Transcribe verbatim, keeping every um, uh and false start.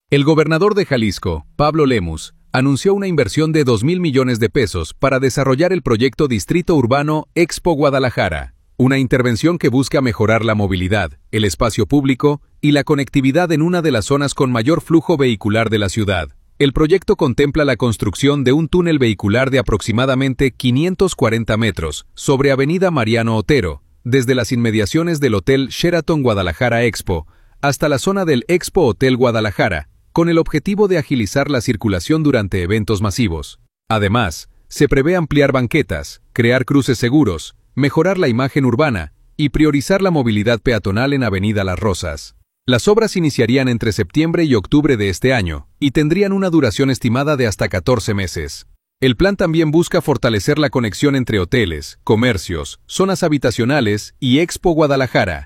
El gobernador de Jalisco, Pablo Lemus, anunció una inversión de dos mil millones de pesos para desarrollar el proyecto Distrito Urbano Expo Guadalajara, una intervención que busca mejorar la movilidad, el espacio público y la conectividad en una de las zonas con mayor flujo vehicular de la ciudad. El proyecto contempla la construcción de un túnel vehicular de aproximadamente quinientos cuarenta metros sobre Avenida Mariano Otero, desde las inmediaciones del Hotel Sheraton Guadalajara Expo hasta la zona del Expo Hotel Guadalajara, con el objetivo de agilizar la circulación durante eventos masivos. Además, se prevé ampliar banquetas, crear cruces seguros, mejorar la imagen urbana y priorizar la movilidad peatonal en Avenida Las Rosas. Las obras iniciarían entre septiembre y octubre de este año y tendrían una duración estimada de hasta catorce meses. El plan también busca fortalecer la conexión entre hoteles, comercios, zonas habitacionales y Expo Guadalajara,